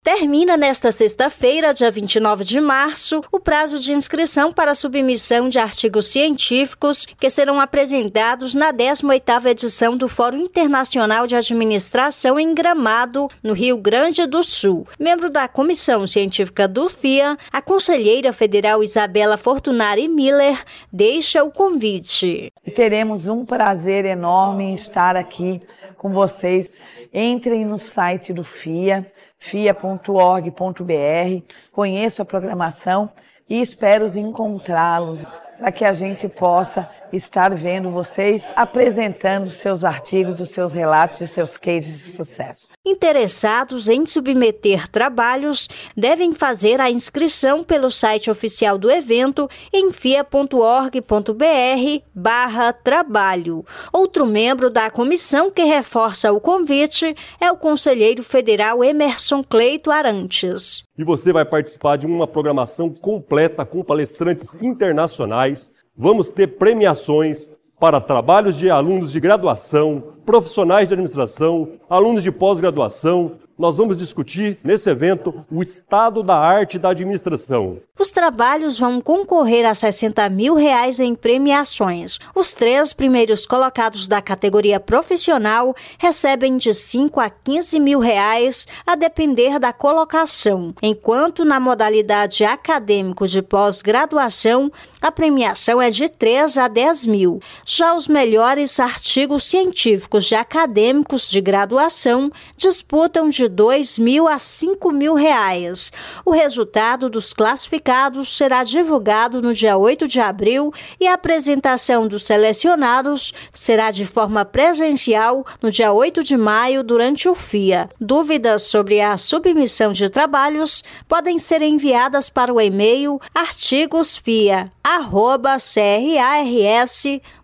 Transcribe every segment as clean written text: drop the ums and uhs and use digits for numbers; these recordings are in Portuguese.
Termina nesta sexta-feira, dia 29 de março, o prazo de inscrição para a submissão de artigos científicos que serão apresentados na 18ª edição do Fórum Internacional de Administração em Gramado, no Rio Grande do Sul. Membro da Comissão Científica do FIA, a conselheira federal Isabela Fortunari Miller deixa o convite. Teremos um prazer enorme em estar aqui com vocês. Entrem no site do FIA, fia.org.br, conheço a programação e espero encontrá-los para que a gente possa estar vendo vocês apresentando os seus artigos, os seus relatos e os seus cases de sucesso. Interessados em submeter trabalhos devem fazer a inscrição pelo site oficial do evento em fia.org.br/trabalho. Outro membro da comissão que reforça o convite é o conselheiro federal Emerson Cleito Arantes. E você vai participar de uma programação completa com palestrantes internacionais. Vamos ter premiações para trabalhos de alunos de graduação, profissionais de administração, alunos de pós-graduação. Nós vamos discutir, nesse evento, o estado da arte da administração. Os trabalhos vão concorrer a R$60 mil em premiações. Os 3 primeiros colocados da categoria profissional recebem de R$5 a R$15 mil, a depender da colocação, enquanto na modalidade acadêmico de pós-graduação, a premiação é de R$3 a R$10 mil. Já os melhores artigos científicos de acadêmicos de graduação disputam de R$2 mil a R$5 mil. O resultado dos classificados será divulgado no dia 8 de abril e a apresentação dos selecionados será de forma presencial no dia 8 de maio durante o FIA. Dúvidas sobre a submissão de trabalhos podem ser enviadas para o e-mail artigosfia@cras.org.br.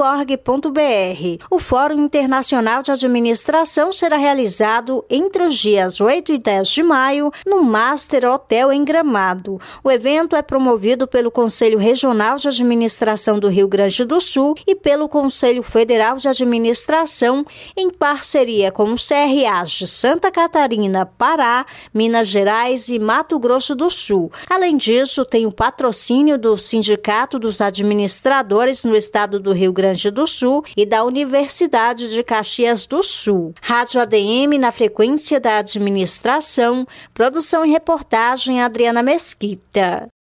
O Fórum Internacional de Administração será realizado entre os dias 8 e 10 de maio no Master Hotel em Gramado. O evento é promovido pelo Conselho Regional de Administração do Rio Grande do Sul e pelo Conselho Federal de Administração, em parceria com os CRAs de Santa Catarina, Pará, Minas Gerais e Mato Grosso do Sul. Além disso, tem o patrocínio do Sindicato dos Administradores no estado do Rio Grande do Sul e da Universidade de Caxias do Sul. Rádio ADM na frequência da administração, produção e reportagem Adriana Mesquita.